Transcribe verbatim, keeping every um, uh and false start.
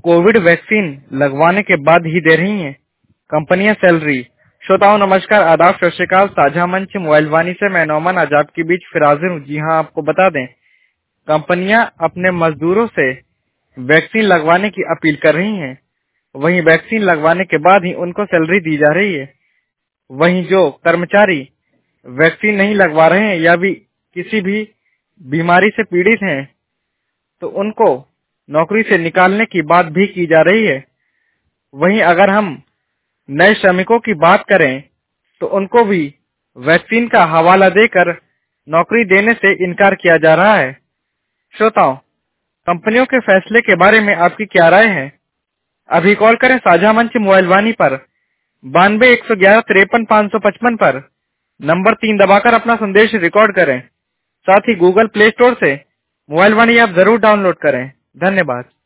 Covid vaccine लगवाने के बाद ही दे रही हैं कंपनियां सैलरी। श्रोताओं नमस्कार, आदाब, सत श्री अकाल। साझा मंच मोबाइल वाणी से मैं नौमान आज आपके बीच फिर हाजिर हूँ। जी हाँ, आपको बता दें, कंपनियां अपने मजदूरों से वैक्सीन लगवाने की अपील कर रही हैं। वहीं वैक्सीन लगवाने के बाद ही उनको सैलरी दी जा रही है। वहीं जो कर्मचारी वैक्सीन नहीं लगवा रहे हैं या भी किसी भी बीमारी से पीड़ित हैं, तो उनको नौकरी से निकालने की बात भी की जा रही है। वहीं अगर हम नए श्रमिकों की बात करें तो उनको भी वैक्सीन का हवाला देकर नौकरी देने से इनकार किया जा रहा है। श्रोताओं, कंपनियों के फैसले के बारे में आपकी क्या राय है? अभी कॉल करें साझा मंच मोबाइल वाणी पर बानवे एक सौ ग्यारह तिरपन पाँच सौ पचपन पर नंबर तीन दबाकर अपना संदेश रिकॉर्ड करें। साथ ही गूगल प्ले स्टोर से मोबाइल वाणी ऐप जरूर डाउनलोड करें। धन्यवाद।